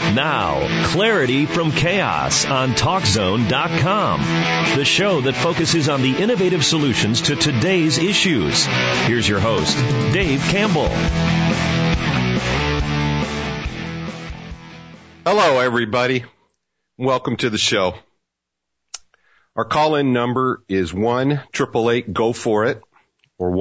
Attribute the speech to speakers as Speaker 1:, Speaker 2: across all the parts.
Speaker 1: Now, clarity from chaos on TalkZone.com, the show that focuses on the innovative solutions to today's issues. Here's your host, Dave Campbell.
Speaker 2: Hello, everybody. Welcome to the show. Our call-in number is 1-888-GO-FOR-IT or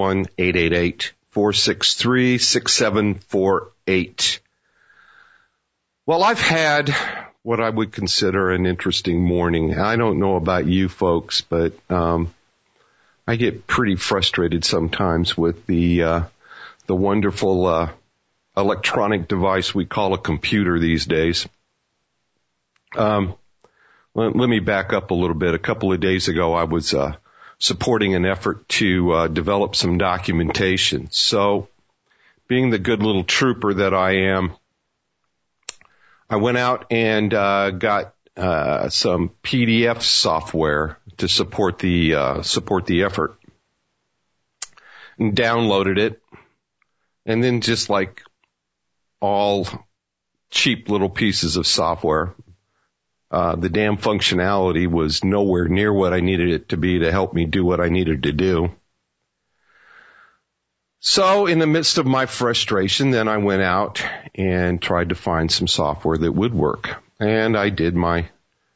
Speaker 2: 1-888-463-6748. Well, I've had what I would consider an interesting morning. I don't know about you folks, but I get pretty frustrated sometimes with the wonderful electronic device we call a computer these days. Let me back up a little bit. A couple of days ago, I was supporting an effort to develop some documentation. So, being the good little trooper that I am, I went out and got some PDF software to support the effort, and downloaded it, and then just like all cheap little pieces of software, the damn functionality was nowhere near what I needed it to be to help me do what I needed to do. So in the midst of my frustration, then I went out and tried to find some software that would work. And I did my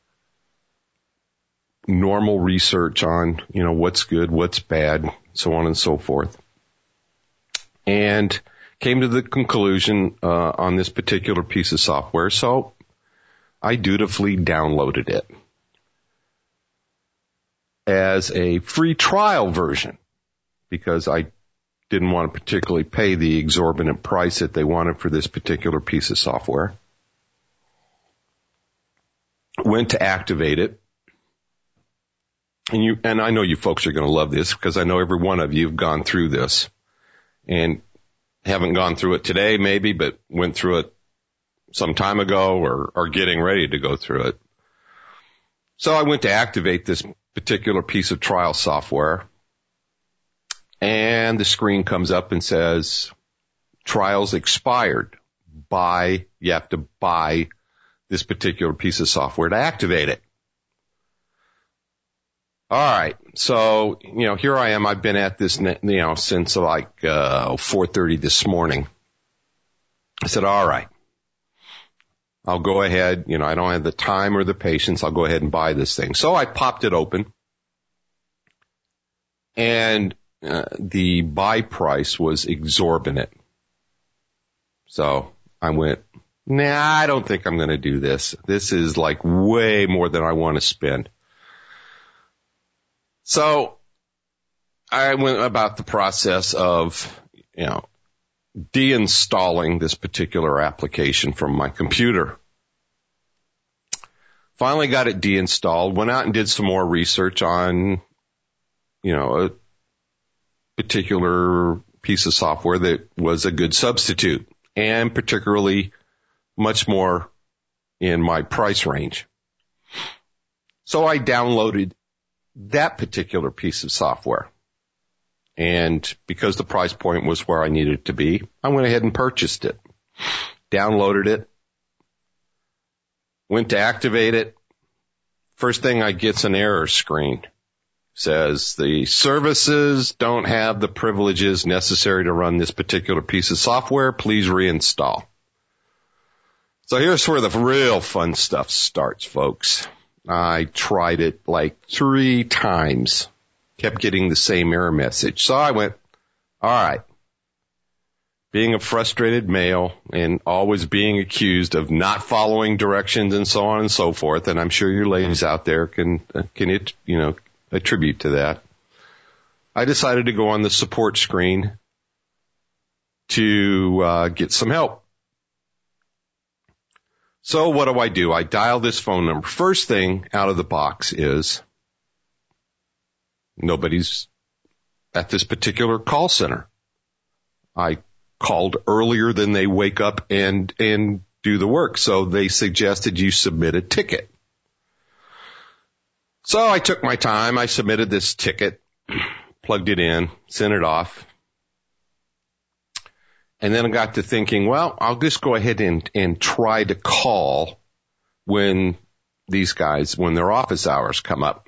Speaker 2: normal research on, what's good, what's bad, so on and so forth. And came to the conclusion on this particular piece of software. So I dutifully downloaded it as a free trial version because I didn't want to particularly pay the exorbitant price that they wanted for this particular piece of software. Went to activate it. And I know you folks are going to love this because I know every one of you have gone through this and haven't gone through it today maybe, but went through it some time ago or are getting ready to go through it. So I went to activate this particular piece of trial software. And the screen comes up and says, trials expired. You have to buy this particular piece of software to activate it. All right. So, here I am. I've been at this, since like 4:30 this morning. I said, all right, I'll go ahead. I don't have the time or the patience. I'll go ahead and buy this thing. So I popped it open, and the buy price was exorbitant. So I went, I don't think I'm going to do this. This is like way more than I want to spend. So I went about the process of, deinstalling this particular application from my computer. Finally got it deinstalled, went out and did some more research on, a particular piece of software that was a good substitute and particularly much more in my price range. So I downloaded that particular piece of software. And because the price point was where I needed it to be, I went ahead and purchased it, downloaded it, went to activate it. First thing I get's an error screen. Says the services don't have the privileges necessary to run this particular piece of software. Please reinstall. So here's where the real fun stuff starts, folks. I tried it like 3 times, kept getting the same error message. So I went, all right, being a frustrated male and always being accused of not following directions and so on and so forth, and I'm sure your ladies out there can attribute to that. I decided to go on the support screen to get some help. So what do? I dial this phone number. First thing out of the box is nobody's at this particular call center. I called earlier than they wake up and do the work, so they suggested you submit a ticket. So I took my time. I submitted this ticket, plugged it in, sent it off. And then I got to thinking, well, I'll just go ahead and try to call when their office hours come up.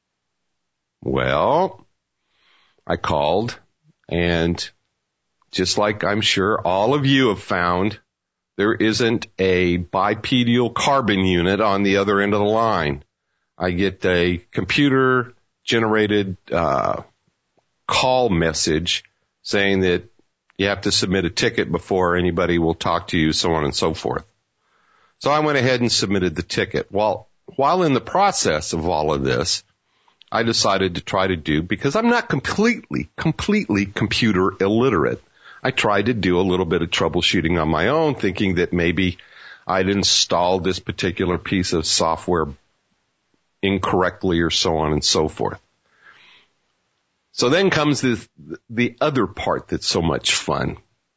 Speaker 2: Well, I called, and just like I'm sure all of you have found, there isn't a bipedal carbon unit on the other end of the line. I get a computer-generated call message saying that you have to submit a ticket before anybody will talk to you, so on and so forth. So I went ahead and submitted the ticket. Well, while in the process of all of this, I decided to try to do, because I'm not completely computer illiterate, I tried to do a little bit of troubleshooting on my own, thinking that maybe I'd installed this particular piece of software incorrectly or so on and so forth. So then comes the other part that's so much fun.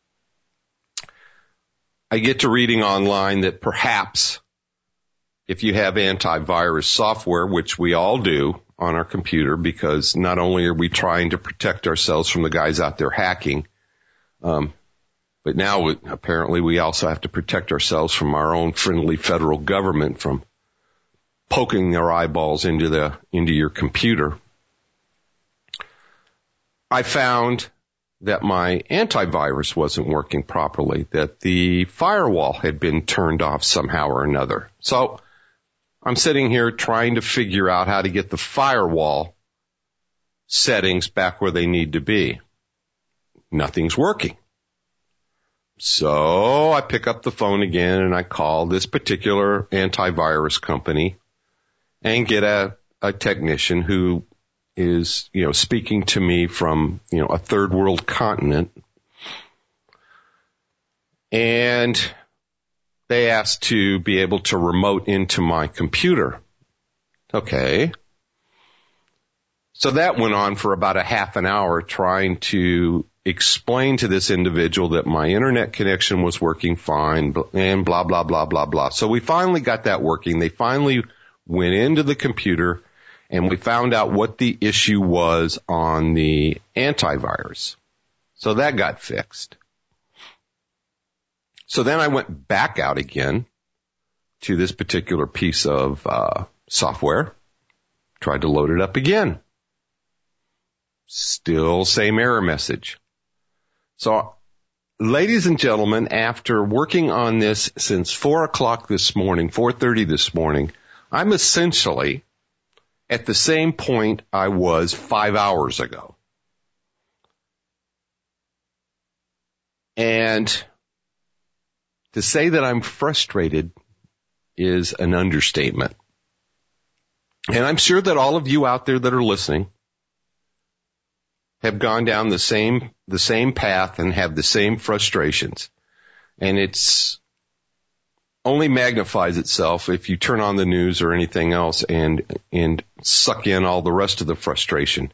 Speaker 2: I get to reading online that perhaps if you have antivirus software, which we all do on our computer, because not only are we trying to protect ourselves from the guys out there hacking, but now apparently we also have to protect ourselves from our own friendly federal government from poking their eyeballs into your computer. I found that my antivirus wasn't working properly, that the firewall had been turned off somehow or another. So I'm sitting here trying to figure out how to get the firewall settings back where they need to be. Nothing's working. So I pick up the phone again and I call this particular antivirus company and get a technician who is, speaking to me from, a third world continent. And they asked to be able to remote into my computer. Okay. So that went on for about a half an hour, trying to explain to this individual that my internet connection was working fine and blah, blah, blah, blah, blah. So we finally got that working. They finally went into the computer and we found out what the issue was on the antivirus. So that got fixed. So then I went back out again to this particular piece of software, tried to load it up again. Still same error message. So, ladies and gentlemen, after working on this since 4:30 this morning, I'm essentially at the same point I was 5 hours ago. And to say that I'm frustrated is an understatement. And I'm sure that all of you out there that are listening have gone down the same path and have the same frustrations. And it's only magnifies itself if you turn on the news or anything else and suck in all the rest of the frustration.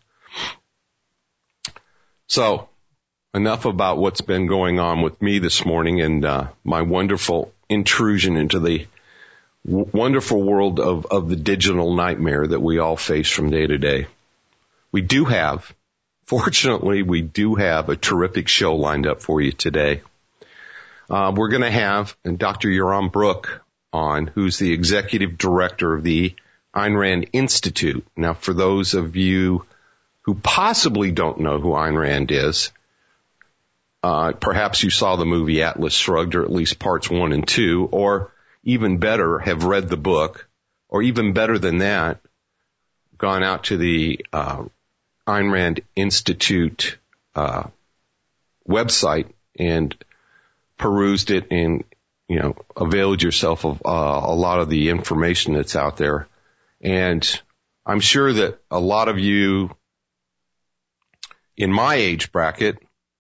Speaker 2: So, enough about what's been going on with me this morning and my wonderful intrusion into the wonderful world of the digital nightmare that we all face from day to day. Fortunately, we do have a terrific show lined up for you today. We're going to have Dr. Yoram Brook on, who's the executive director of the Ayn Rand Institute. Now, for those of you who possibly don't know who Ayn Rand is, perhaps you saw the movie Atlas Shrugged, or at least parts 1 and 2, or even better, have read the book, or even better than that, gone out to the Ayn Rand Institute website and perused it and, availed yourself of a lot of the information that's out there. And I'm sure that a lot of you in my age bracket,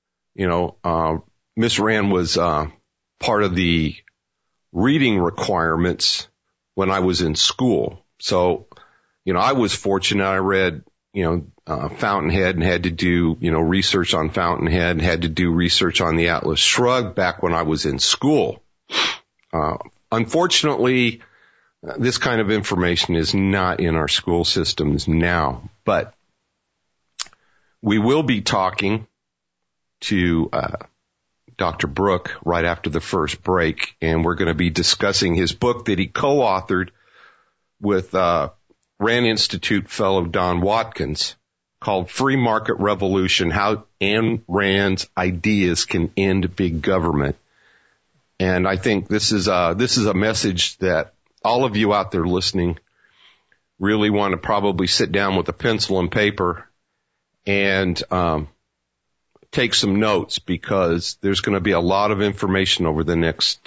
Speaker 2: Miss Rand was part of the reading requirements when I was in school. So, I was fortunate. I read, Fountainhead and had to do, research on Fountainhead and had to do research on the Atlas Shrugged back when I was in school. Unfortunately, this kind of information is not in our school systems now, but we will be talking to Dr. Brook right after the first break, and we're going to be discussing his book that he co-authored with Rand Institute fellow Don Watkins, called Free Market Revolution, How Ayn Rand's Ideas Can End Big Government. And I think this is a message that all of you out there listening really want to probably sit down with a pencil and paper and take some notes, because there's going to be a lot of information over the next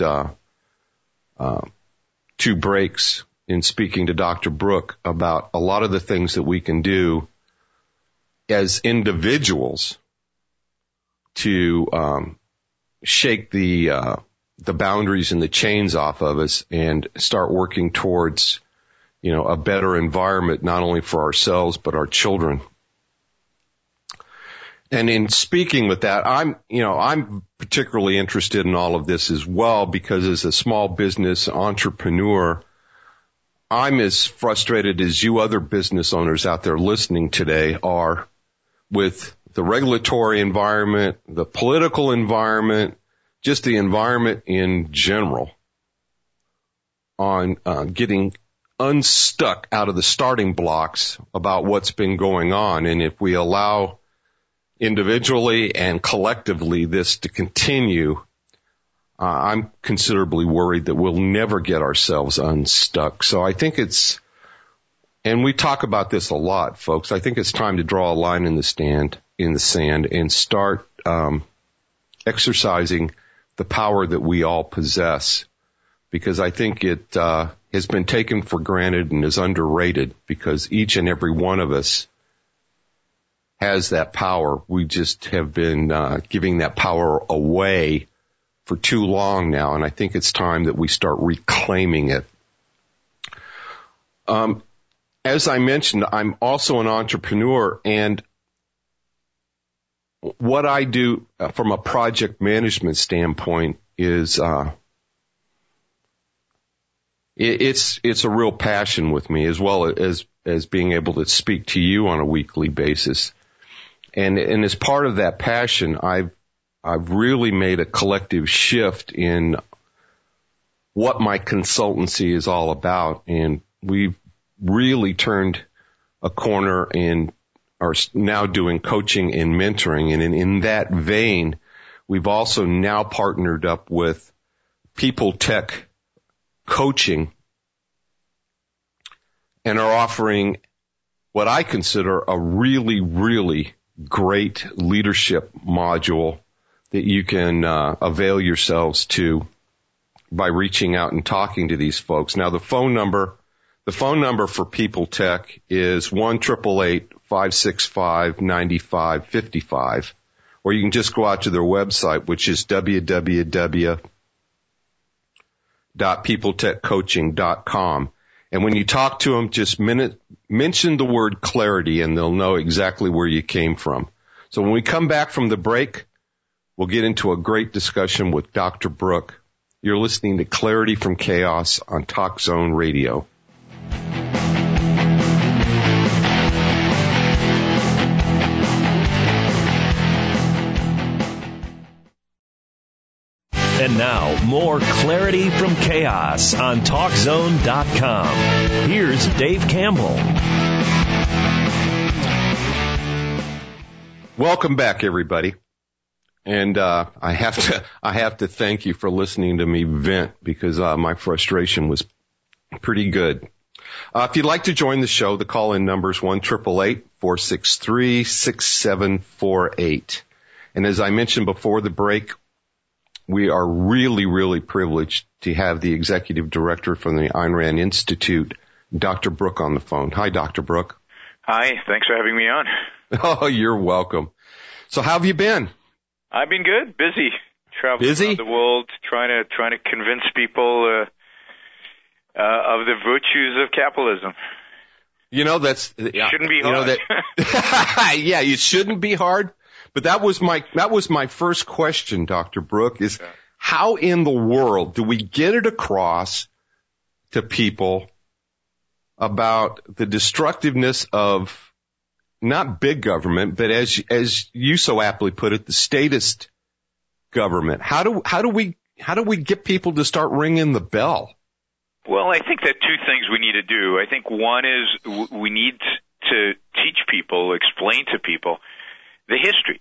Speaker 2: 2 breaks in speaking to Dr. Brook about a lot of the things that we can do as individuals to shake the boundaries and the chains off of us and start working towards, a better environment, not only for ourselves but our children. And in speaking with that, I'm particularly interested in all of this as well, because as a small business entrepreneur, I'm as frustrated as you other business owners out there listening today are with the regulatory environment, the political environment, just the environment in general, on getting unstuck out of the starting blocks about what's been going on. And if we allow individually and collectively this to continue, I'm considerably worried that we'll never get ourselves unstuck. So I think and we talk about this a lot, folks, I think it's time to draw a line in the sand and start exercising the power that we all possess, because I think it has been taken for granted and is underrated, because each and every one of us has that power. We just have been giving that power away for too long now, and I think it's time that we start reclaiming it. As I mentioned, I'm also an entrepreneur, and what I do from a project management standpoint is it's a real passion with me, as well as being able to speak to you on a weekly basis. And as part of that passion, I've really made a collective shift in what my consultancy is all about, and we've really turned a corner and are now doing coaching and mentoring. And in that vein, we've also now partnered up with People Tech Coaching and are offering what I consider a really, really great leadership module that you can avail yourselves to by reaching out and talking to these folks. Now, the phone number for People Tech is 1-888-565-9555, or you can just go out to their website, which is www.peopletechcoaching.com. And when you talk to them, just mention the word clarity, and they'll know exactly where you came from. So when we come back from the break, we'll get into a great discussion with Dr. Brook. You're listening to Clarity from Chaos on Talk Zone Radio.
Speaker 1: And now, more Clarity from Chaos on TalkZone.com. Here's Dave Campbell.
Speaker 2: Welcome back, everybody. And I have to thank you for listening to me vent, because my frustration was pretty good. If you'd like to join the show, the call-in number is 1-888-463-6748. And as I mentioned before the break, we are really, really privileged to have the executive director from the Ayn Rand Institute, Dr. Brook, on the phone. Hi, Dr. Brook.
Speaker 3: Hi, thanks for having me on.
Speaker 2: Oh, you're welcome. So how have you been?
Speaker 3: I've been good, busy, traveling around the world, trying to convince people of the virtues of capitalism.
Speaker 2: It
Speaker 3: shouldn't be hard.
Speaker 2: Yeah, it shouldn't be hard. But that was my first question, Dr. Brook, is how in the world do we get it across to people about the destructiveness of not big government, but as you so aptly put it, the statist government? How do we get people to start ringing the bell?
Speaker 3: Well, I think there are two things we need to do. I think one is we need to teach people, explain to people the history,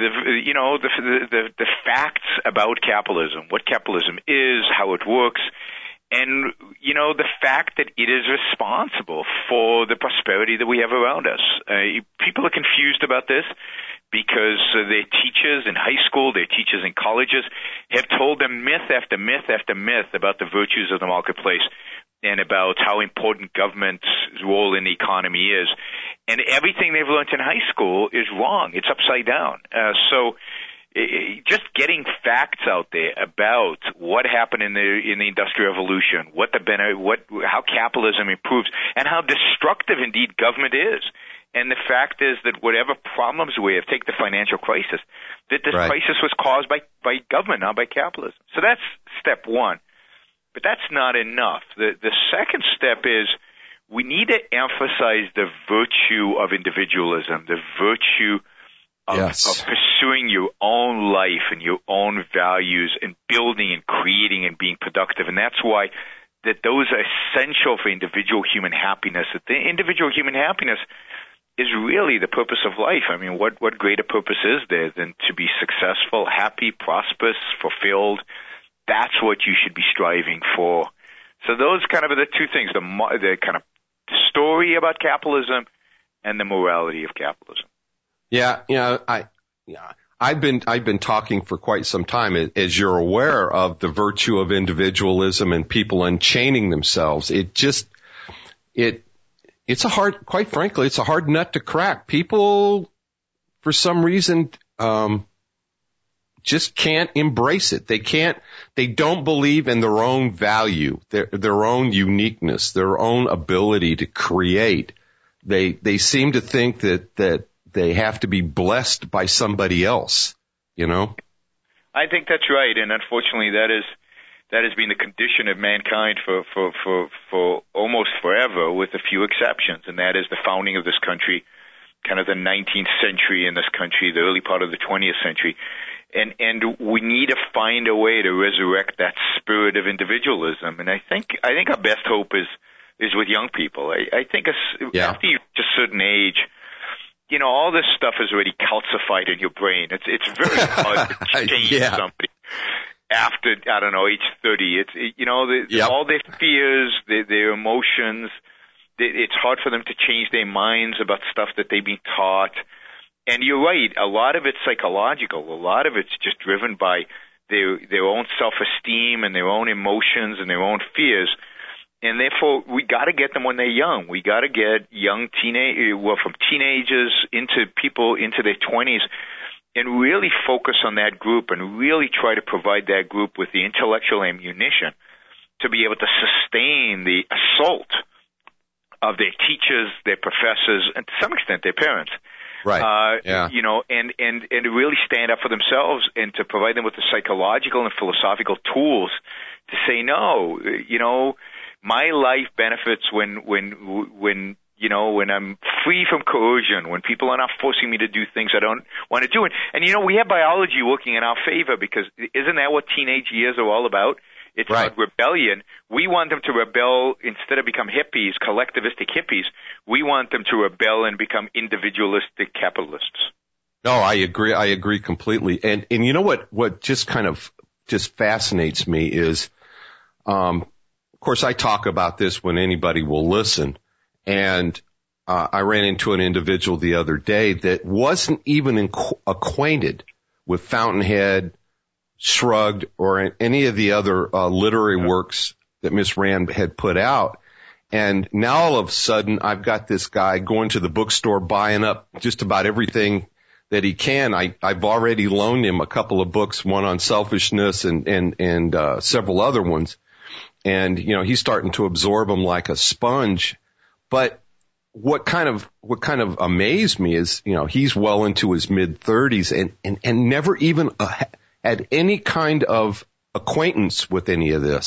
Speaker 3: the facts about capitalism, what capitalism is, how it works, and, the fact that it is responsible for the prosperity that we have around us. People are confused about this because their teachers in high school, their teachers in colleges have told them myth after myth after myth about the virtues of the marketplace and about how important government's role in the economy is. And everything they've learned in high school is wrong. It's upside down. So just getting facts out there about what happened in the Industrial Revolution, how capitalism improves, and how destructive indeed government is. And the fact is that whatever problems we have, take the financial crisis, that this crisis was caused by government, not by capitalism. So that's step one. But that's not enough. The second step is we need to emphasize the virtue of individualism, the virtue of pursuing your own life and your own values and building and creating and being productive. And that's why that those are essential for individual human happiness. That the individual human happiness is really the purpose of life. I mean, what greater purpose is there than to be successful, happy, prosperous, fulfilled? That's what you should be striving for. So those kind of are the two things, the kind of story about capitalism and the morality of capitalism.
Speaker 2: Yeah, I've been talking for quite some time, as you're aware, of the virtue of individualism and people unchaining themselves. It's a hard nut to crack. People, for some reason, just can't embrace it. They don't believe in their own value, their own uniqueness, their own ability to create. They seem to think that they have to be blessed by somebody else,
Speaker 3: I think that's right, and unfortunately that has been the condition of mankind for almost forever, with a few exceptions, and that is the founding of this country, kind of the 19th century in this country, the early part of the 20th century. And we need to find a way to resurrect that spirit of individualism. And I think our best hope is with young people. I think after you reach a certain age, all this stuff is already calcified in your brain. It's very hard to change somebody after, age 30. All their fears, their emotions, it's hard for them to change their minds about stuff that they've been taught. And you're right, a lot of it's psychological. A lot of it's just driven by their own self-esteem and their own emotions and their own fears. And therefore, we got to get them when they're young. We got to get young from teenagers into people into their 20s, and really focus on that group and really try to provide that group with the intellectual ammunition to be able to sustain the assault of their teachers, their professors, and to some extent their parents.
Speaker 2: Right.
Speaker 3: And to really stand up for themselves and to provide them with the psychological and philosophical tools to say, no, my life benefits when I'm free from coercion, when people are not forcing me to do things I don't want to do. And we have biology working in our favor, because isn't that what teenage years are all about? It's about rebellion. We want them to rebel instead of become hippies, collectivistic hippies. We want them to rebel and become individualistic capitalists.
Speaker 2: No, I agree. I agree completely. And you know what just fascinates me is, of course, I talk about this when anybody will listen. And I ran into an individual the other day that wasn't even acquainted with Fountainhead, Shrugged, or any of the other literary works that Miss Rand had put out. And now all of a sudden, I've got this guy going to the bookstore, buying up just about everything that he can. I've already loaned him a couple of books, one on selfishness and several other ones. And, he's starting to absorb them like a sponge. But what kind of amazed me is, he's well into his mid-30s and never even had any kind of acquaintance with any of this.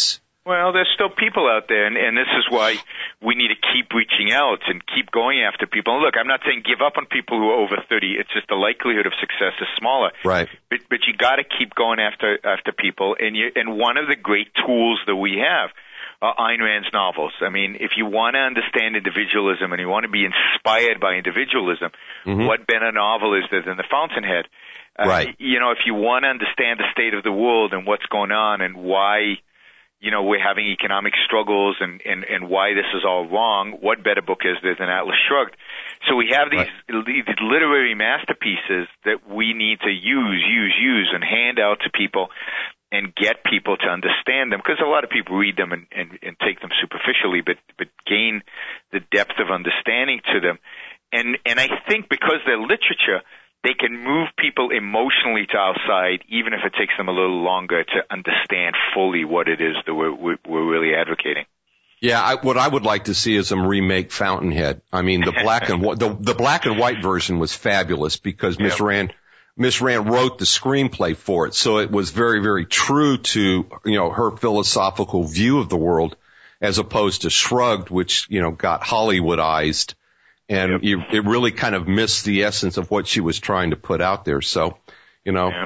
Speaker 3: Well, there's still people out there, and this is why we need to keep reaching out and keep going after people. And look, I'm not saying give up on people who are over 30. It's just the likelihood of success is smaller.
Speaker 2: Right.
Speaker 3: But you got to keep going after people. And one of the great tools that we have are Ayn Rand's novels. I mean, if you want to understand individualism and you want to be inspired by individualism, what better novel is there than The Fountainhead?
Speaker 2: Right.
Speaker 3: If you want to understand the state of the world and what's going on and why we're having economic struggles and why this is all wrong, what better book is there than Atlas Shrugged? So we have these literary masterpieces that we need to use and hand out to people and get people to understand them, because a lot of people read them and take them superficially, but gain the depth of understanding to them. And I think because they're literature, they can move people emotionally to our side, even if it takes them a little longer to understand fully what it is that we're really advocating.
Speaker 2: Yeah, what I would like to see is them remake Fountainhead. I mean, the black and white version was fabulous because Miss Rand wrote the screenplay for it, so it was very, very true to her philosophical view of the world, as opposed to Shrugged, which got Hollywoodized. And it really kind of missed the essence of what she was trying to put out there. So, the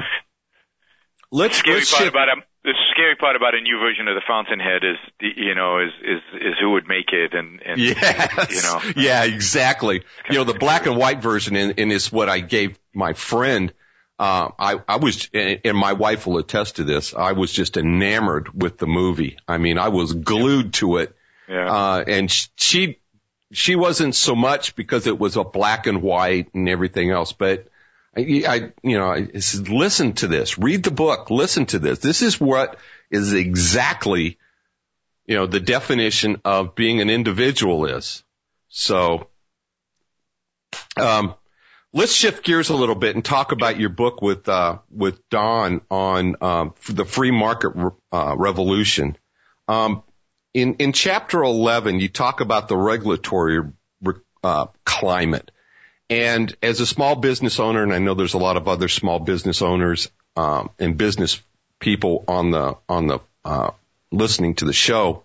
Speaker 2: scary part about a new version of The Fountainhead is who would make it, and yeah, exactly. The black and white version, and is what I gave my friend. I was, and my wife will attest to this, I was just enamored with the movie. I mean, I was glued to it. Yeah. And she wasn't so much because it was a black and white and everything else, but I said, listen to this, read the book, listen to this. This is what is exactly, the definition of being an individual is. So, let's shift gears a little bit and talk about your book with Don on, the free market, revolution. In chapter 11, you talk about the regulatory climate. And as a small business owner, and I know there's a lot of other small business owners and business people on the listening to the show,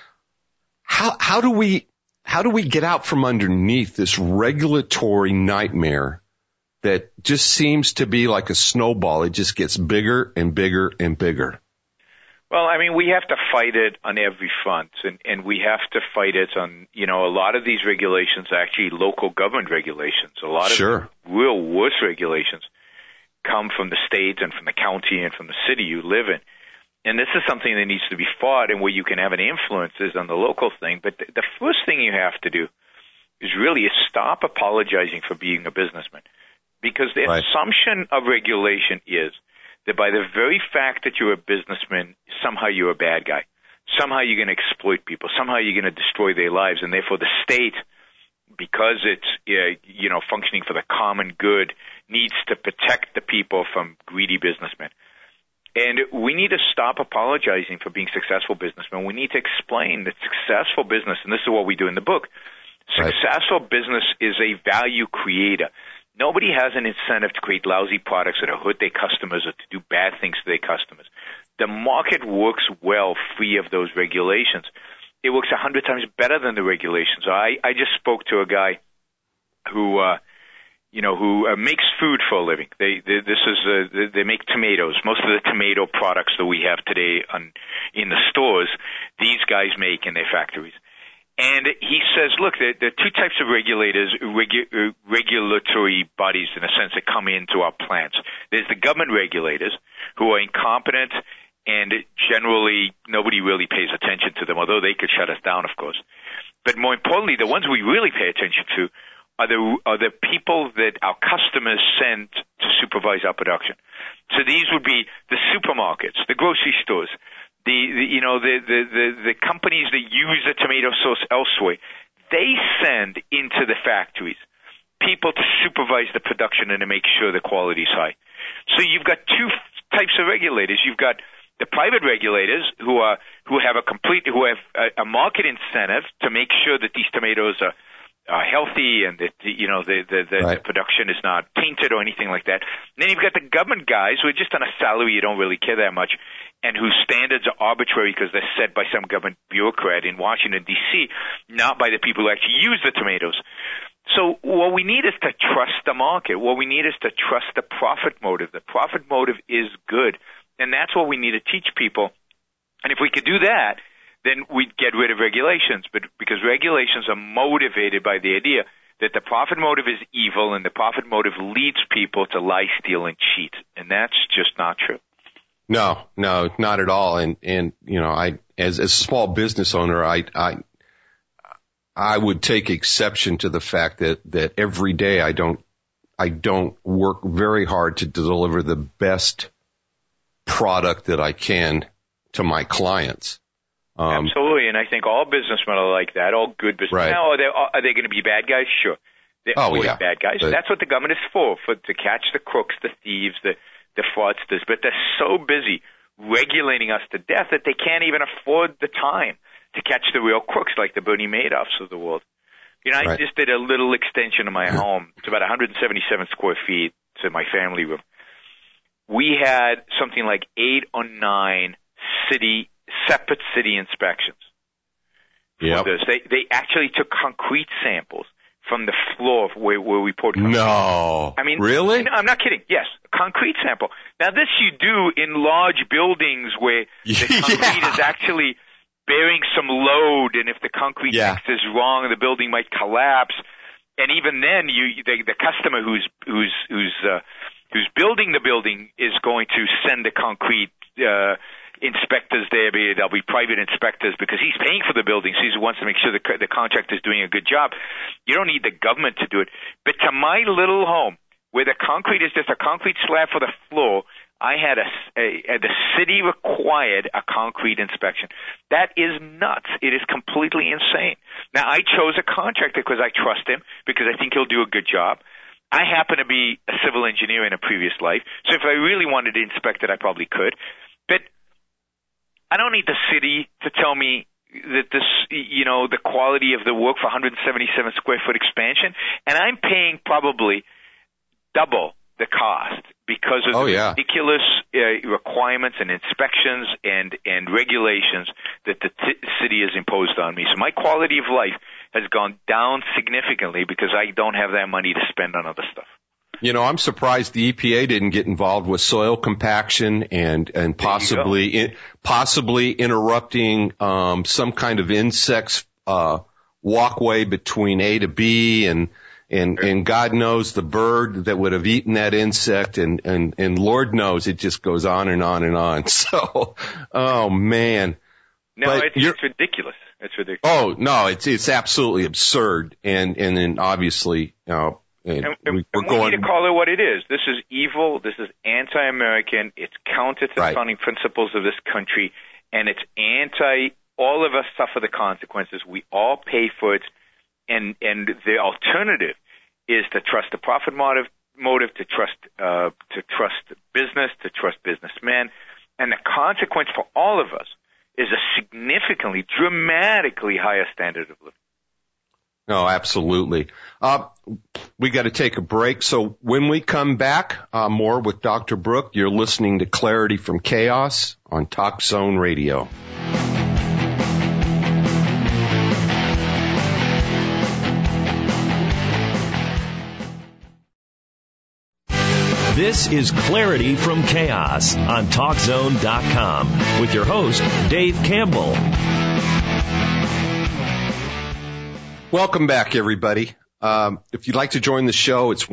Speaker 2: how do we get out from underneath this regulatory nightmare that just seems to be like a snowball? It just gets bigger and bigger and bigger.
Speaker 3: Well, I mean, we have to fight it on every front, and we have to fight it on, a lot of these regulations are actually local government regulations. A lot of the real worst regulations come from the state and from the county and from the city you live in. And this is something that needs to be fought, and where you can have an influence is on the local thing. But the first thing you have to do is really stop apologizing for being a businessman, because the assumption of regulation is that by the very fact that you're a businessman, somehow you're a bad guy. Somehow you're going to exploit people. Somehow you're going to destroy their lives. And therefore the state, because it's, functioning for the common good, needs to protect the people from greedy businessmen. And we need to stop apologizing for being successful businessmen. We need to explain that successful business, and this is what we do in the book, successful business is a value creator. Nobody has an incentive to create lousy products that hurt their customers or to do bad things to their customers. The market works well free of those regulations. It works 100 times better than the regulations. I just spoke to a guy who makes food for a living. They make tomatoes. Most of the tomato products that we have today in the stores, these guys make in their factories. And he says, look, there are two types of regulatory bodies, in a sense, that come into our plants. There's the government regulators, who are incompetent, and generally nobody really pays attention to them, although they could shut us down, of course. But more importantly, the ones we really pay attention to are the people that our customers send to supervise our production. So these would be the supermarkets, the grocery stores, the companies that use the tomato sauce elsewhere. They send into the factories people to supervise the production and to make sure the quality is high. So you've got two types of regulators. You've got the private regulators who have a market incentive to make sure that these tomatoes are healthy and that the production is not tainted or anything like that. And then you've got the government guys who are just on a salary, you don't really care that much, and whose standards are arbitrary because they're set by some government bureaucrat in Washington, D.C., not by the people who actually use the tomatoes. So what we need is to trust the market. What we need is to trust the profit motive. The profit motive is good, and that's what we need to teach people. And if we could do that, then we'd get rid of regulations, but because regulations are motivated by the idea that the profit motive is evil and the profit motive leads people to lie, steal, and cheat. And that's just not true.
Speaker 2: No, not at all. And you know, as a small business owner, I would take exception to the fact that every day I don't work very hard to deliver the best product that I can to my clients.
Speaker 3: Absolutely, and I think all businessmen are like that. All good businessmen.
Speaker 2: Right.
Speaker 3: Now, are they going to be bad guys? Sure, they're always bad guys.
Speaker 2: But
Speaker 3: that's what the government is for to catch the crooks, the thieves, the fraudsters. But they're so busy regulating us to death that they can't even afford the time to catch the real crooks like the Bernie Madoffs of the world. You know, I just did a little extension of my home. It's about 177 square feet to my family room. We had something like 8 or 9 separate city inspections.
Speaker 2: Yeah.
Speaker 3: They actually took concrete samples from the floor where we poured concrete.
Speaker 2: No.
Speaker 3: I mean,
Speaker 2: really?
Speaker 3: No, I'm not kidding. Yes, a concrete sample. Now, this you do in large buildings where the concrete is actually bearing some load, and if the concrete mix is wrong, the building might collapse. And even then, the customer who's building the building is going to send the concrete inspectors there. There'll be private inspectors because he's paying for the building, so he wants to make sure the contractor is doing a good job. You don't need the government to do it. But to my little home, where the concrete is just a concrete slab for the floor, I had the city required a concrete inspection. That is nuts. It is completely insane. Now, I chose a contractor because I trust him, because I think he'll do a good job. I happen to be a civil engineer in a previous life, so if I really wanted to inspect it, I probably could. But I don't need the city to tell me that this, the quality of the work for 177 square foot expansion, and I'm paying probably double the cost because of the ridiculous requirements and inspections and regulations that the city has imposed on me. So my quality of life has gone down significantly because I don't have that money to spend on other stuff.
Speaker 2: You know, I'm surprised the EPA didn't get involved with soil compaction and possibly interrupting some kind of insects walkway between A to B and God knows the bird that would have eaten that insect and Lord knows it just goes on and on and on. So, oh man.
Speaker 3: No, it's ridiculous. It's ridiculous.
Speaker 2: Oh no, it's absolutely absurd. And then obviously, we need
Speaker 3: to call it what it is. This is evil. This is anti-American. It's counter to the founding principles of this country, and it's anti. All of us suffer the consequences. We all pay for it, and the alternative is to trust the profit motive, to trust business, to trust businessmen, and the consequence for all of us is a significantly, dramatically higher standard of living.
Speaker 2: No, absolutely. We got to take a break. So when we come back, more with Dr. Brook. You're listening to Clarity from Chaos on Talk Zone Radio.
Speaker 1: This is Clarity from Chaos on TalkZone.com with your host, Dave Campbell.
Speaker 2: Welcome back, everybody. If you'd like to join the show, it's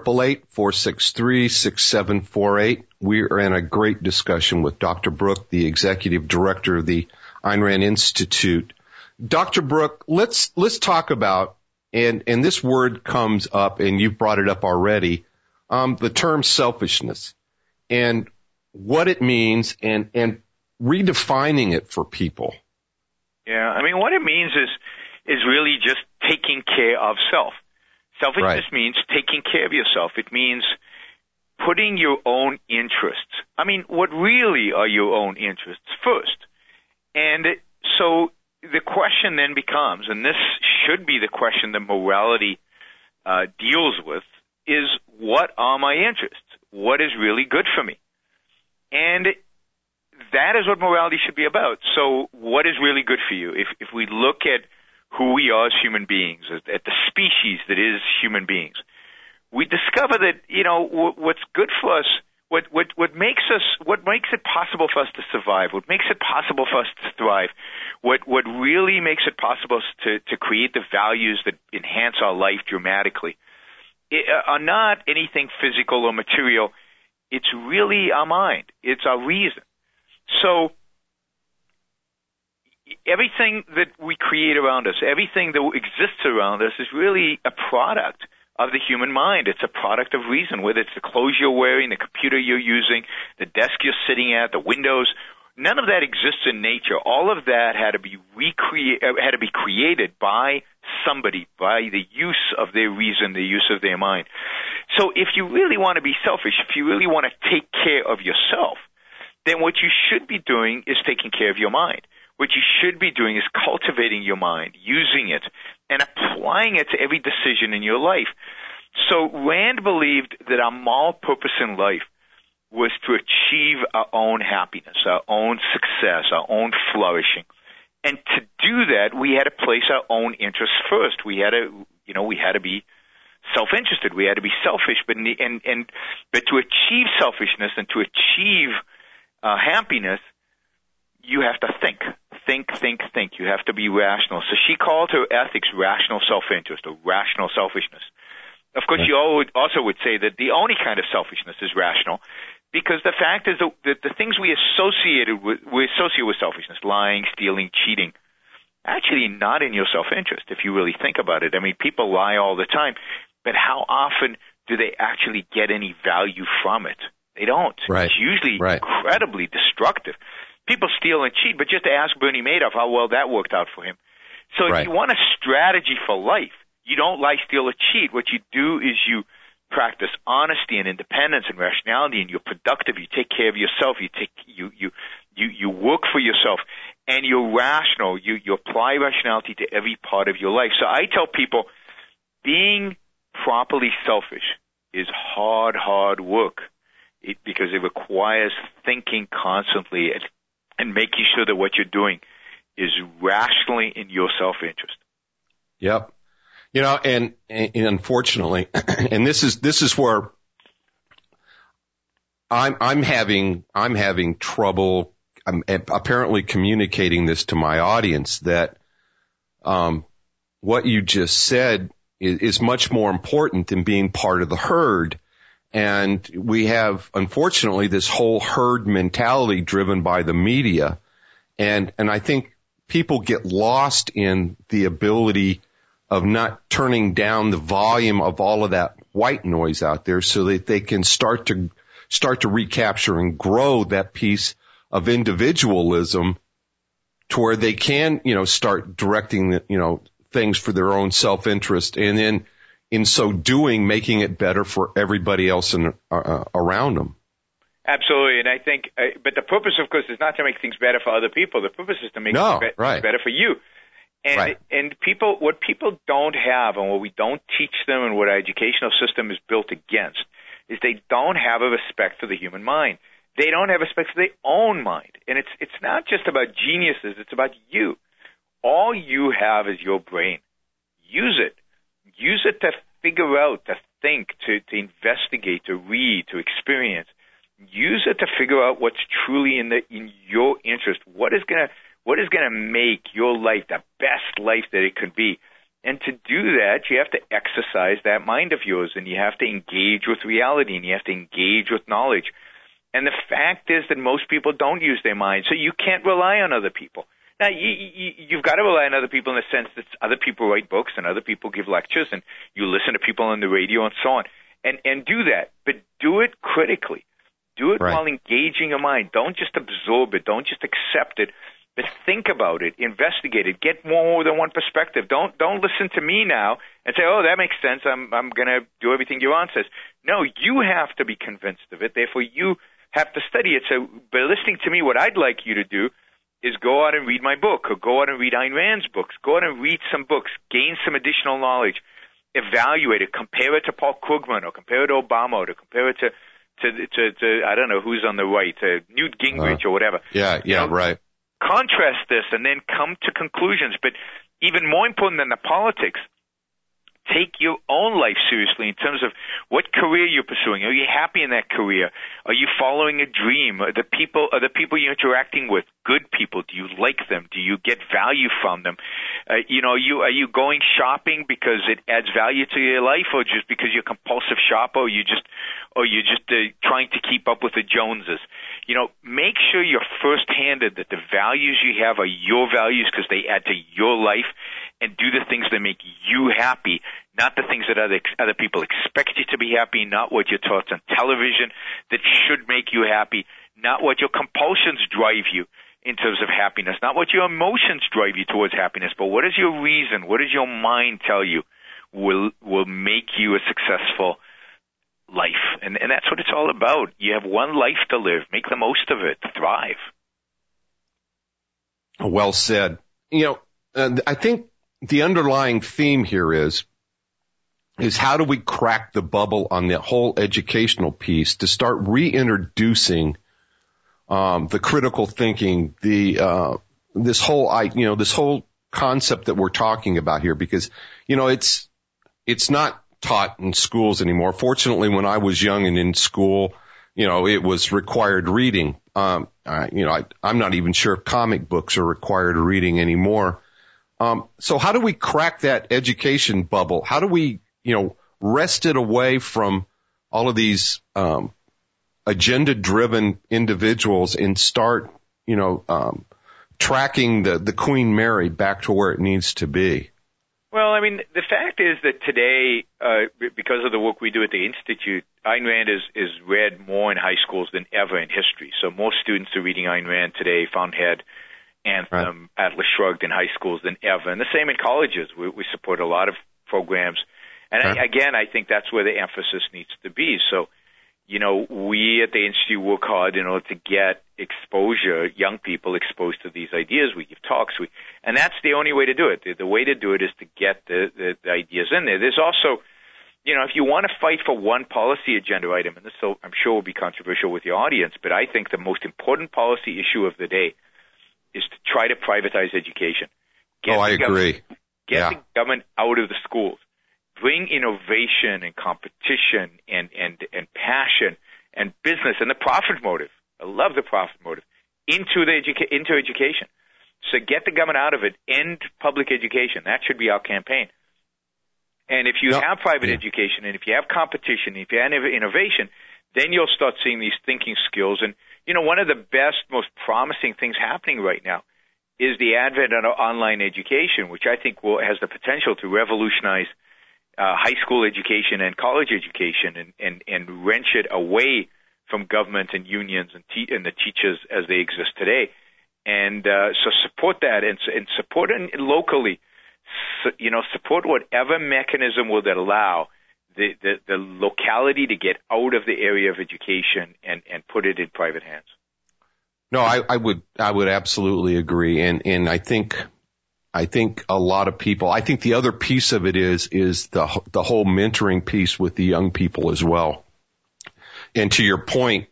Speaker 2: 1-888-463-6748. We are in a great discussion with Dr. Brook, the executive director of the Ayn Rand Institute. Dr. Brook, let's talk about, and this word comes up, and you've brought it up already, the term selfishness and what it means and redefining it for people.
Speaker 3: Yeah, I mean, what it means is really just taking care of self. Selfishness means taking care of yourself. It means putting your own interests. I mean, what really are your own interests first? And so the question then becomes, and this should be the question that morality deals with, is what are my interests? What is really good for me? And that is what morality should be about. So what is really good for you? If we look at who we are as human beings, at the species that is human beings, we discover that, what's good for us, what makes it possible for us to survive, what makes it possible for us to thrive, what really makes it possible to create the values that enhance our life dramatically, are not anything physical or material. It's really our mind. It's our reason. So everything that we create around us, everything that exists around us is really a product of the human mind. It's a product of reason, whether it's the clothes you're wearing, the computer you're using, the desk you're sitting at, the windows. None of that exists in nature. All of that had to be created by somebody, by the use of their reason, the use of their mind. So if you really want to be selfish, if you really want to take care of yourself, then what you should be doing is taking care of your mind. What you should be doing is cultivating your mind, using it, and applying it to every decision in your life. So Rand believed that our moral purpose in life was to achieve our own happiness, our own success, our own flourishing. And to do that, we had to place our own interests first. We had to be self-interested. We had to be selfish. But to achieve selfishness and to achieve happiness, you have to think. You have to be rational. So she called her ethics rational self-interest or rational selfishness. Of course, you also would say that the only kind of selfishness is rational, because the fact is that the things we associate with selfishness, lying, stealing, cheating, actually not in your self-interest if you really think about it. I mean, people lie all the time, but how often do they actually get any value from it? They don't.
Speaker 2: Right.
Speaker 3: It's usually incredibly destructive. People steal and cheat, but just ask Bernie Madoff how well that worked out for him. So if you want a strategy for life, you don't lie, steal, or cheat. What you do is you practice honesty and independence and rationality, and you're productive. You take care of yourself. You work for yourself, and you're rational. You apply rationality to every part of your life. So I tell people, being properly selfish is hard work, because it requires thinking constantly and making sure that what you're doing is rationally in your self-interest.
Speaker 2: Yep. And unfortunately, and this is where I'm having trouble. I'm apparently communicating this to my audience that what you just said is much more important than being part of the herd. And we have, unfortunately, this whole herd mentality driven by the media. And I think people get lost in the ability of not turning down the volume of all of that white noise out there so that they can start to recapture and grow that piece of individualism to where they can, start directing, things for their own self-interest, and then in so doing, making it better for everybody else around them.
Speaker 3: Absolutely, and I think, but the purpose, of course, is not to make things better for other people. The purpose is to make things better for you. And what people don't have, and what we don't teach them, and what our educational system is built against, is they don't have a respect for the human mind. They don't have respect for their own mind, and it's not just about geniuses. It's about you. All you have is your brain. Use it. Use it to figure out, to think, to investigate, to read, to experience. Use it to figure out what's truly in your interest. What is gonna make your life the best life that it could be? And to do that, you have to exercise that mind of yours, and you have to engage with reality, and you have to engage with knowledge. And the fact is that most people don't use their mind, so you can't rely on other people. Now, you've got to rely on other people in the sense that other people write books and other people give lectures, and you listen to people on the radio and so on. And do that, but do it critically. Do it while engaging your mind. Don't just absorb it. Don't just accept it, but think about it, investigate it, get more than one perspective. Don't listen to me now and say, oh, that makes sense. I'm going to do everything Yaron says. No, you have to be convinced of it. Therefore, you have to study it. So by listening to me, what I'd like you to do is go out and read my book, or go out and read Ayn Rand's books. Go out and read some books, gain some additional knowledge, evaluate it, compare it to Paul Krugman, or compare it to Obama, or compare it to to I don't know who's on the right, to Newt Gingrich or whatever.
Speaker 2: Right.
Speaker 3: Contrast this and then come to conclusions. But even more important than the politics, take your own life seriously in terms of what career you're pursuing. Are you happy in that career? Are you following a dream? Are the people you're interacting with good people? Do you like them? Do you get value from them? Are you going shopping because it adds value to your life, or just because you're a compulsive shopper, or you're just trying to keep up with the Joneses? Make sure you're first-handed that the values you have are your values because they add to your life, and do the things that make you happy, not the things that other people expect you to be happy, not what you're taught on television that should make you happy, not what your compulsions drive you in terms of happiness, not what your emotions drive you towards happiness, but what is your reason, what does your mind tell you will make you a successful life? And that's what it's all about. You have one life to live. Make the most of it. Thrive.
Speaker 2: Well said. I think the underlying theme here is how do we crack the bubble on the whole educational piece to start reintroducing the critical thinking, this whole concept that we're talking about here, because it's not taught in schools anymore. Fortunately, when I was young and in school, it was required reading. I'm not even sure if comic books are required reading anymore. So how do we crack that education bubble? How do we, wrest it away from all of these agenda-driven individuals and start, tracking the Queen Mary back to where it needs to be?
Speaker 3: Well, I mean, the fact is that today, because of the work we do at the Institute, Ayn Rand is read more in high schools than ever in history. So more students are reading Ayn Rand today, Fountainhead, Anthem, right, Atlas Shrugged in high schools than ever. And the same in colleges. We support a lot of programs. And I think that's where the emphasis needs to be. So, we at the Institute work hard in order to get exposure, young people exposed to these ideas. We give talks. And that's the only way to do it. The way to do it is to get the ideas in there. There's also, if you want to fight for one policy agenda item, and this I'm sure will be controversial with your audience, but I think the most important policy issue of the day is to try to privatize education.
Speaker 2: I agree.
Speaker 3: Get the government out of the schools. Bring innovation and competition and passion and business and the profit motive. I love the profit motive into education. So get the government out of it. End public education. That should be our campaign. And if you have private education, and if you have competition, if you have innovation, then you'll start seeing these thinking skills. And one of the best, most promising things happening right now is the advent of online education, which I think has the potential to revolutionize high school education and college education and wrench it away from government and unions and the teachers as they exist today. And so support that and support it locally. So, support whatever mechanism will that allow the locality to get out of the area of education and put it in private hands.
Speaker 2: No, I would absolutely agree. And I think a lot of people, I think the other piece of it is the whole mentoring piece with the young people as well. And to your point,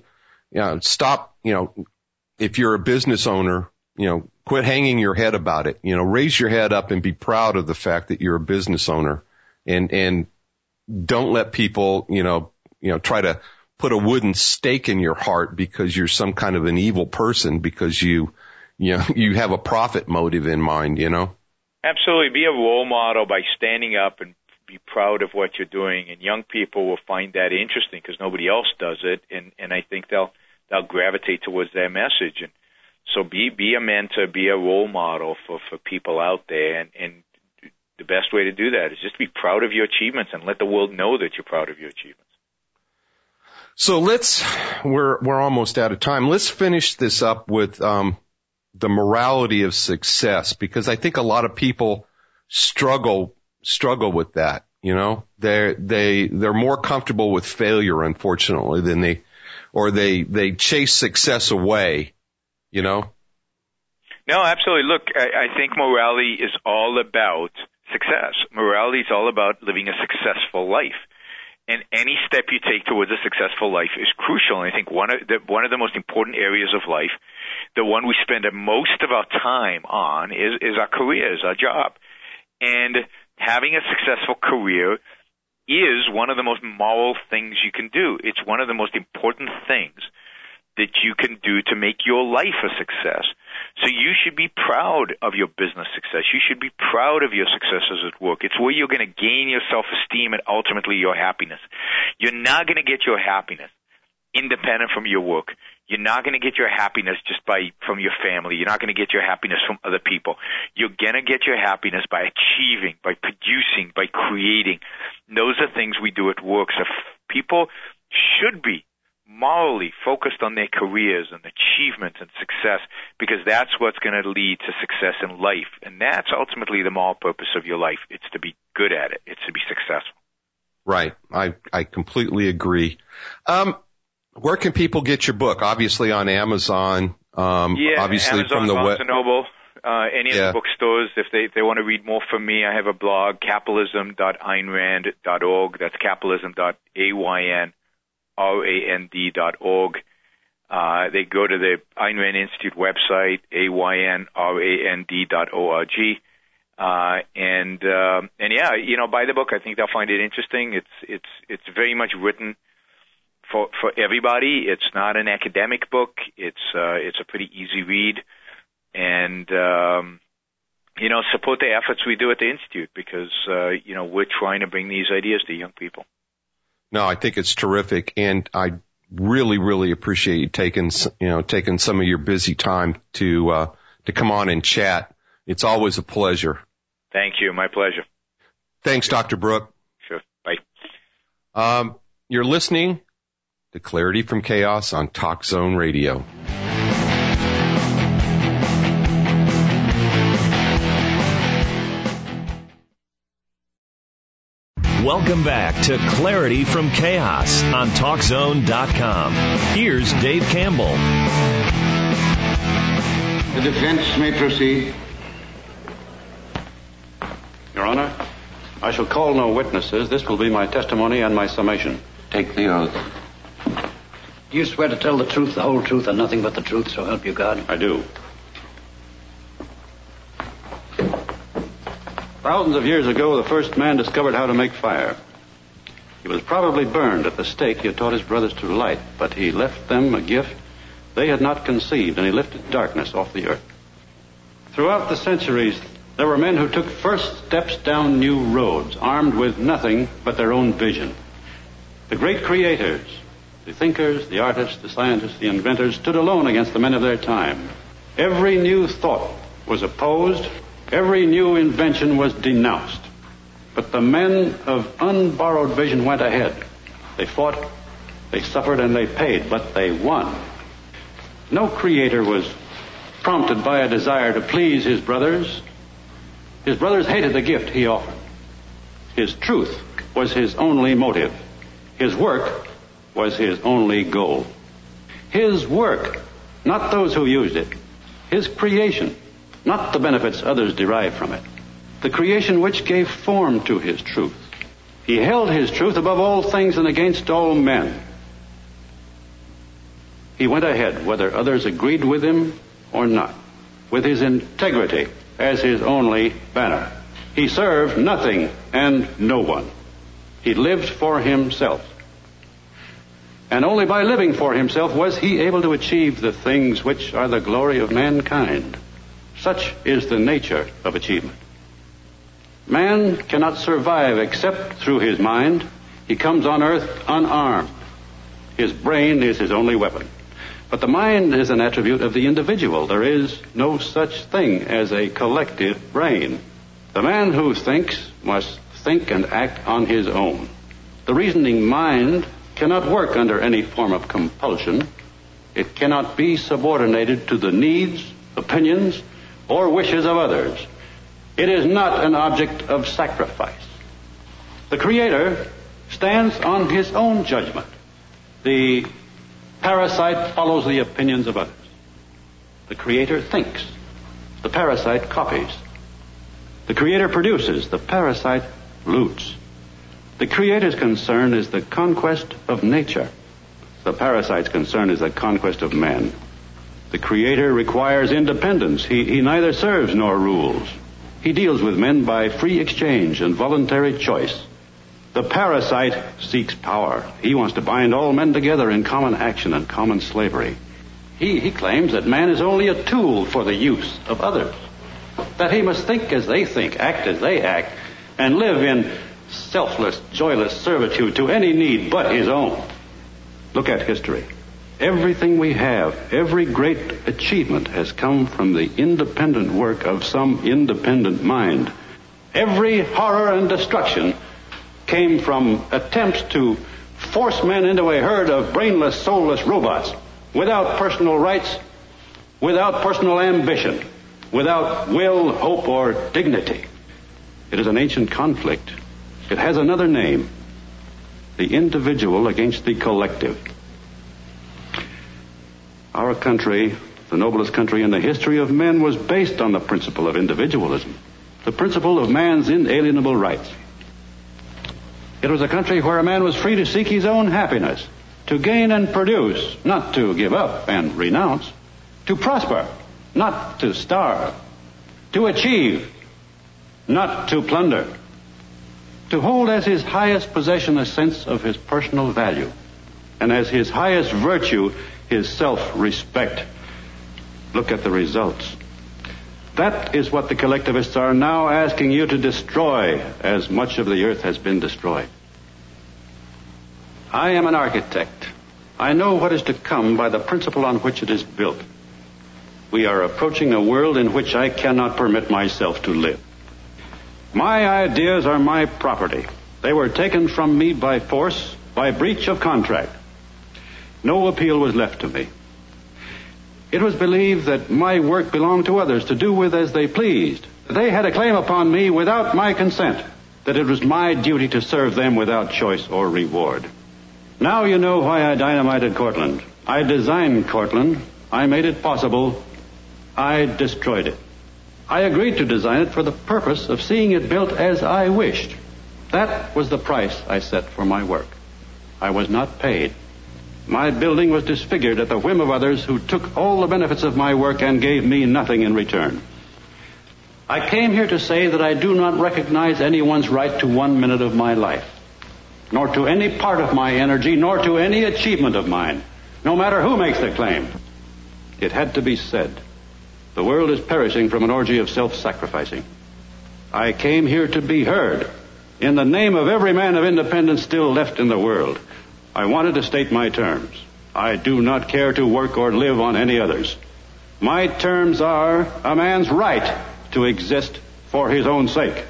Speaker 2: stop, if you're a business owner, quit hanging your head about it, raise your head up and be proud of the fact that you're a business owner, and don't let people, try to put a wooden stake in your heart because you're some kind of an evil person because you have a profit motive in mind,
Speaker 3: Absolutely. Be a role model by standing up and be proud of what you're doing. And young people will find that interesting because nobody else does it. And I think they'll gravitate towards their message. And so be a mentor, be a role model for people out there. And the best way to do that is just be proud of your achievements and let the world know that you're proud of your achievements.
Speaker 2: So we're almost out of time. Let's finish this up with, the morality of success, because I think a lot of people struggle with that. They're more comfortable with failure, unfortunately, than they chase success away, No,
Speaker 3: absolutely. Look, I think morality is all about success. Morality is all about living a successful life. And any step you take towards a successful life is crucial. And I think one of the most important areas of life, the one we spend most of our time on, is our careers, our job. And having a successful career is one of the most moral things you can do. It's one of the most important things that you can do to make your life a success. So you should be proud of your business success. You should be proud of your successes at work. It's where you're going to gain your self-esteem and ultimately your happiness. You're not going to get your happiness independent from your work. You're not going to get your happiness just from your family. You're not going to get your happiness from other people. You're going to get your happiness by achieving, by producing, by creating. Those are things we do at work. So people should be morally focused on their careers and achievements and success, because that's what's going to lead to success in life. And that's ultimately the moral purpose of your life. It's to be good at it. It's to be successful.
Speaker 2: Right. I completely agree. Where can people get your book? Obviously on Amazon. Obviously
Speaker 3: Amazon,
Speaker 2: from the
Speaker 3: Barnes & Noble, any of the bookstores. If they want to read more from me, I have a blog, capitalism.aynrand.org. That's capitalism.aynrand.org. They go to the Ayn Rand Institute website, aynrand.org. Buy the book. I think they'll find it interesting. It's very much written for everybody. It's not an academic book. It's a pretty easy read, and support the efforts we do at the Institute, because we're trying to bring these ideas to young people.
Speaker 2: No, I think it's terrific, and I really, really appreciate you taking some of your busy time to come on and chat. It's always a pleasure.
Speaker 3: Thank you. My pleasure.
Speaker 2: Thanks, Dr. Brook.
Speaker 3: Sure. Bye.
Speaker 2: You're listening to Clarity from Chaos on Talk Zone Radio.
Speaker 1: Welcome back to Clarity from Chaos on TalkZone.com. Here's Dave Campbell.
Speaker 4: The defense may proceed.
Speaker 5: Your Honor, I shall call no witnesses. This will be my testimony and my summation.
Speaker 4: Take the oath.
Speaker 6: Do you swear to tell the truth, the whole truth, and nothing but the truth, so help you God?
Speaker 5: I do. Thousands of years ago, the first man discovered how to make fire. He was probably burned at the stake he had taught his brothers to light, but he left them a gift they had not conceived, and he lifted darkness off the earth. Throughout the centuries, there were men who took first steps down new roads, armed with nothing but their own vision. The great creators, the thinkers, the artists, the scientists, the inventors, stood alone against the men of their time. Every new thought was opposed. Every new invention was denounced. But the men of unborrowed vision went ahead. They fought, they suffered, and they paid, but they won. No creator was prompted by a desire to please his brothers. His brothers hated the gift he offered. His truth was his only motive. His work was his only goal. His work, not those who used it. His creation, not the benefits others derived from it. The creation which gave form to his truth. He held his truth above all things and against all men. He went ahead, whether others agreed with him or not, with his integrity as his only banner. He served nothing and no one. He lived for himself. And only by living for himself was he able to achieve the things which are the glory of mankind. Such is the nature of achievement. Man cannot survive except through his mind. He comes on earth unarmed. His brain is his only weapon. But the mind is an attribute of the individual. There is no such thing as a collective brain. The man who thinks must think and act on his own. The reasoning mind cannot work under any form of compulsion. It cannot be subordinated to the needs, opinions, or wishes of others. It is not an object of sacrifice. The Creator stands on his own judgment. The parasite follows the opinions of others. The Creator thinks. The parasite copies. The Creator produces. The parasite loots. The Creator's concern is the conquest of nature. The parasite's concern is the conquest of man. The Creator requires independence. He neither serves nor rules. He deals with men by free exchange and voluntary choice. The parasite seeks power. He wants to bind all men together in common action and common slavery. He claims that man is only a tool for the use of others, that he must think as they think, act as they act, and live in selfless, joyless servitude to any need but his own. Look at history. Everything we have, every great achievement has come from the independent work of some independent mind. Every horror and destruction came from attempts to force men into a herd of brainless, soulless robots, without personal rights, without personal ambition, without will, hope, or dignity. It is an ancient conflict. It has another name: the individual against the collective. Our country, the noblest country in the history of men, was based on the principle of individualism, the principle of man's inalienable rights. It was a country where a man was free to seek his own happiness, to gain and produce, not to give up and renounce, to prosper, not to starve, to achieve, not to plunder, to hold as his highest possession a sense of his personal value, and as his highest virtue his self-respect. Look at the results. That is what the collectivists are now asking you to destroy, as much of the earth has been destroyed. I am an architect. I know what is to come by the principle on which it is built. We are approaching a world in which I cannot permit myself to live. My ideas are my property. They were taken from me by force, by breach of contract. No appeal was left to me. It was believed that my work belonged to others to do with as they pleased. They had a claim upon me without my consent, that it was my duty to serve them without choice or reward. Now you know why I dynamited Cortland. I designed Cortland. I made it possible. I destroyed it. I agreed to design it for the purpose of seeing it built as I wished. That was the price I set for my work. I was not paid. My building was disfigured at the whim of others who took all the benefits of my work and gave me nothing in return. I came here to say that I do not recognize anyone's right to 1 minute of my life, nor to any part of my energy, nor to any achievement of mine, no matter who makes the claim. It had to be said. The world is perishing from an orgy of self-sacrificing. I came here to be heard in the name of every man of independence still left in the world. I wanted to state my terms. I do not care to work or live on any others. My terms are a man's right to exist for his own sake.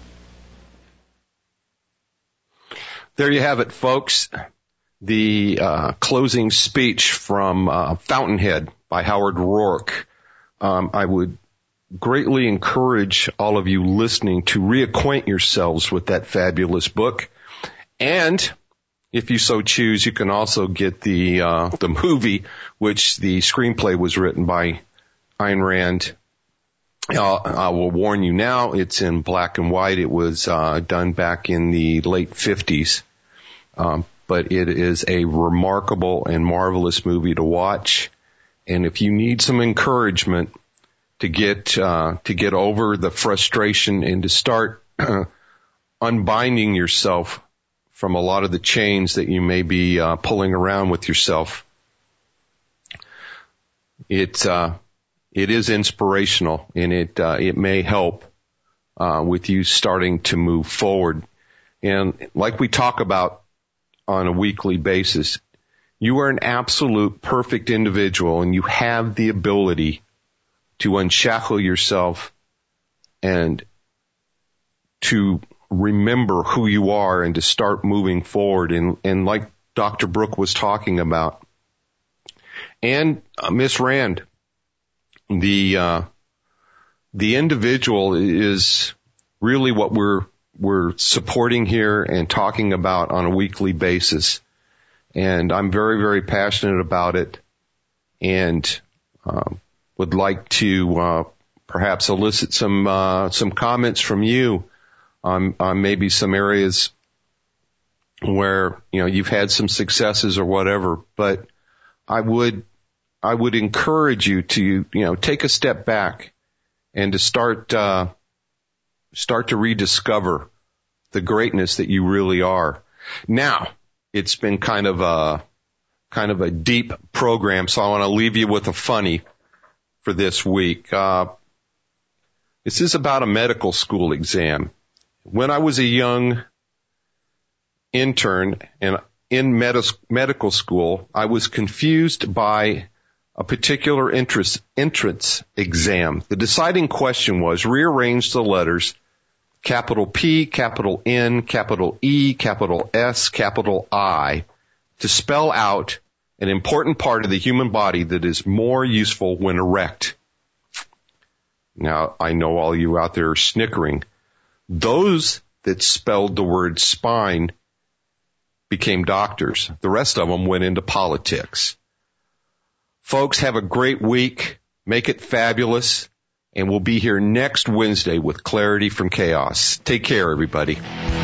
Speaker 2: There you have it, folks. The closing speech from Fountainhead by Howard Rourke. I would greatly encourage all of you listening to reacquaint yourselves with that fabulous book. And if you so choose, you can also get the movie, which the screenplay was written by Ayn Rand. I will warn you now, it's in black and white. It was done back in the late 50s. But it is a remarkable and marvelous movie to watch. And if you need some encouragement to get over the frustration and to start unbinding yourself from a lot of the chains that you may be pulling around with yourself, it is inspirational, and it may help with you starting to move forward. And like we talk about on a weekly basis, you are an absolute perfect individual, and you have the ability to unshackle yourself and to remember who you are and to start moving forward. And like Dr. Brooke was talking about, and Miss Rand, the individual is really what we're supporting here and talking about on a weekly basis. And I'm very, very passionate about it, and would like to perhaps elicit some comments from you on maybe some areas where, you've had some successes or whatever, but I would encourage you to, take a step back and to start to rediscover the greatness that you really are. Now, it's been kind of a deep program, so I want to leave you with a funny for this week. This is about a medical school exam. When I was a young intern and in medical school, I was confused by a particular entrance exam. The deciding question was rearrange the letters capital P, capital N, capital E, capital S, capital I to spell out an important part of the human body that is more useful when erect. Now, I know all you out there are snickering. Those that spelled the word spine became doctors. The rest of them went into politics. Folks, have a great week. Make it fabulous. And we'll be here next Wednesday with Clarity from Chaos. Take care, everybody.